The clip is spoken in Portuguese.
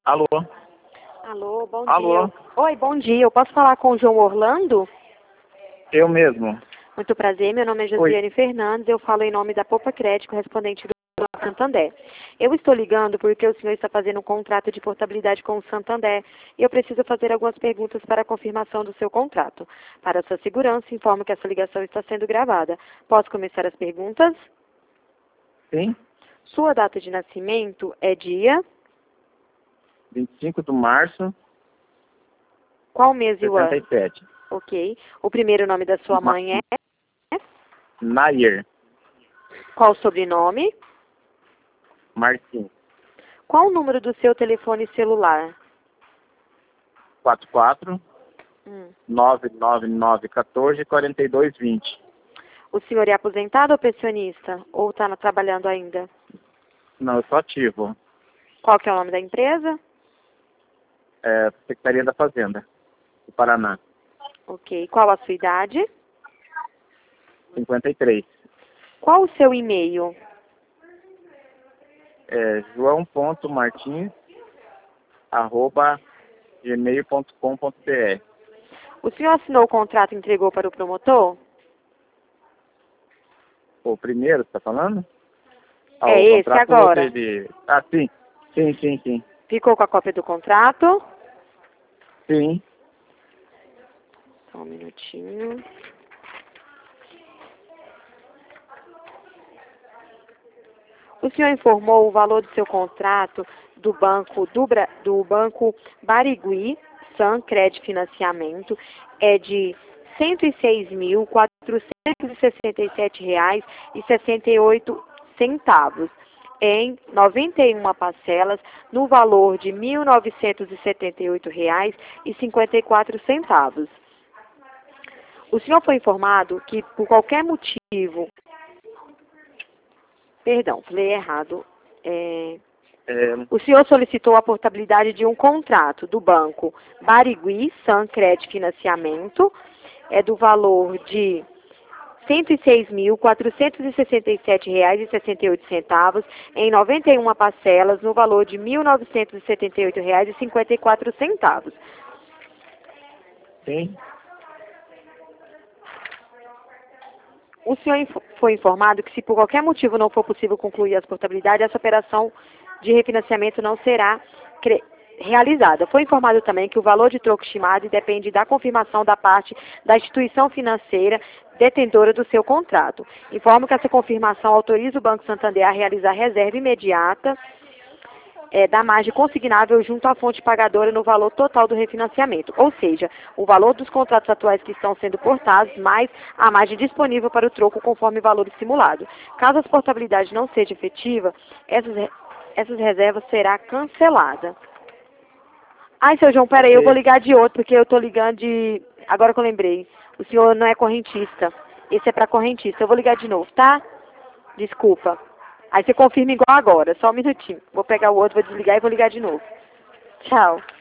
Alô? Alô, bom Alô? dia. Oi, bom dia. Eu posso falar com o João Orlando? Eu mesmo. Muito prazer, meu nome é Oi. Josiane Fernandes, eu falo em nome da Popa Crédito, correspondente do Banco Santander. Eu estou ligando porque o senhor está fazendo um contrato de portabilidade com o Santander e eu preciso fazer algumas perguntas para a confirmação do seu contrato. Para sua segurança, informo que essa ligação está sendo gravada. Posso começar as perguntas? Sim? Sua data de nascimento é dia? 25 de março, Qual mês e o ano? 77. Ok. O primeiro nome da sua mãe é? Nair. Qual o sobrenome? Martins. Qual o número do seu telefone celular? 44 Hum. 99914 4220. O senhor é aposentado ou pensionista? Ou está trabalhando ainda? Não, eu sou ativo. Qual que é o nome da empresa? Secretaria da Fazenda, do Paraná. Ok. Qual a sua idade? 53. Qual o seu e-mail? joão.martins@gmail.com.br. O senhor assinou o contrato e entregou para o promotor? O primeiro, você está falando? É O esse contrato agora. sim. Sim. Ficou com a cópia do contrato? Sim. Só um minutinho. O senhor informou o valor do seu contrato do banco Barigui San Crédito Financiamento é de R$ 106.467,68 em 91 parcelas no valor de R$ 1.978,54. O senhor foi informado que por qualquer motivo. Perdão, falei errado. O senhor solicitou a portabilidade de um contrato do banco Barigui San Crédito Financiamento, do valor de R$ 106.467,68 em 91 parcelas, no valor de R$ 1.978,54. Sim. O senhor foi informado que se por qualquer motivo não for possível concluir as portabilidades, essa operação de refinanciamento não será realizada. Foi informado também que o valor de troco estimado depende da confirmação da parte da instituição financeira detentora do seu contrato. Informo que essa confirmação autoriza o Banco Santander a realizar reserva imediata da margem consignável junto à fonte pagadora no valor total do refinanciamento, ou seja, o valor dos contratos atuais que estão sendo portados, mais a margem disponível para o troco conforme valor simulado. Caso a portabilidade não seja efetiva, essas reservas será cancelada. Ai, seu João, peraí, eu vou ligar de outro, porque eu estou ligando de... Agora que eu lembrei, o senhor não é correntista, esse é para correntista, eu vou ligar de novo, tá? Desculpa. Aí você confirma igual agora, só um minutinho. Vou pegar o outro, vou desligar e vou ligar de novo. Tchau.